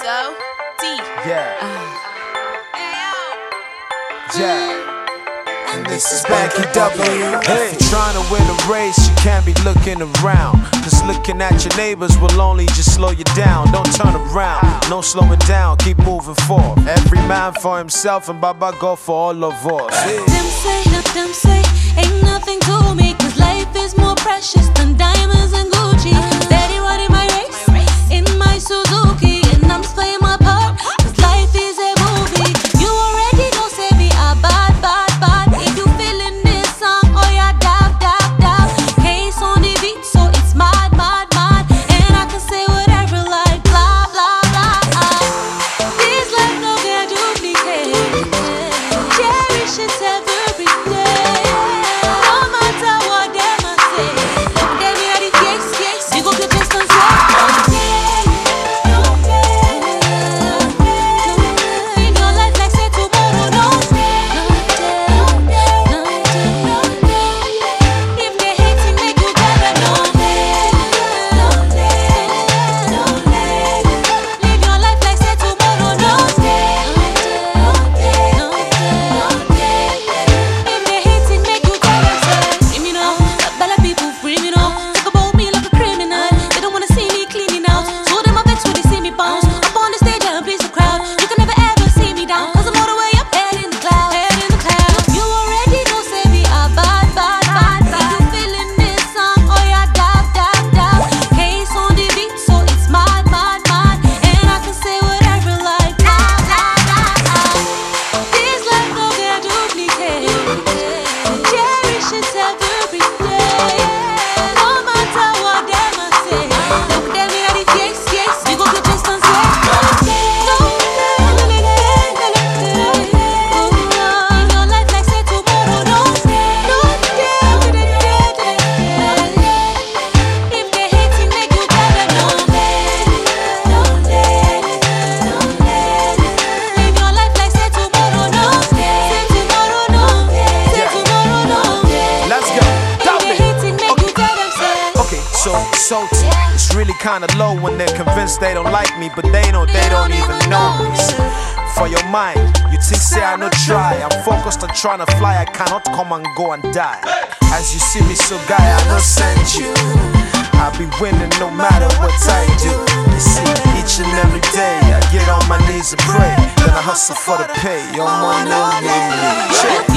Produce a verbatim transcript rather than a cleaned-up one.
So deep. Yeah. Uh. Yeah. And this is Banky W. Hey, if you're trying to win a race, you can't be looking around. Cause looking at your neighbors will only just slow you down. Don't turn around, no slowing down, keep moving forward. Every man for himself and Baba go for all of us. Hey. Them say, them say, ain't nothing to me. Cause life is more precious than diamonds and Gucci. Steady running my race in my Suzuki. And I'm playing my part, cause life is a movie. You already know, say me a bad, bad, bad. If you feeling this song, oh yeah, dab, dab, dab. Case on the beat, so it's mad, mad, mad. And I can say whatever like blah, blah, blah. This life no can duplicate. Cherish it every day. No matter what they might say. They be at the yes, yes. You go get this one, say. Live your life like say tomorrow, no. If they hating, make you better, no. Live your life like say tomorrow, no. If they hating, make you better, say. Me know, bella people free me know. Talk about me like a criminal. They don't wanna see me cleaning out. So them my vex when they see me bounce. Up on the stage and please the crowd. You can never ever see me down. Cause I'm all the way up, head in the cloud, head in the cloud. You already know, say me a bad, bad, bad. If you feeling this song, oh yeah, dab, dab, dab. Case on the beat, so it's mad, mad, mad. And I can say whatever like blah, blah, blah. This life no can duplicate. Cherish it every day. No matter what they might say. Look them in the face, yes. You go get just on say. In your life like say tomorrow, no. If they hating, make you better, no. Live your life like say tomorrow, no. Say tomorrow, no. Say tomorrow, no. Let's go. If Double they it. hating, make you better, say. Okay, so salty. It's really kinda low when they're convinced they don't like me, but they know they don't even know me. For your mind, you think say I no try. I'm focused on trying to fly. I cannot come and go and die. As you see me, so guy, I no send you. I'll be winning no matter what I do. You see, each and every day I get on my knees and pray. Then I hustle for the pay. Your money, no need me. Check.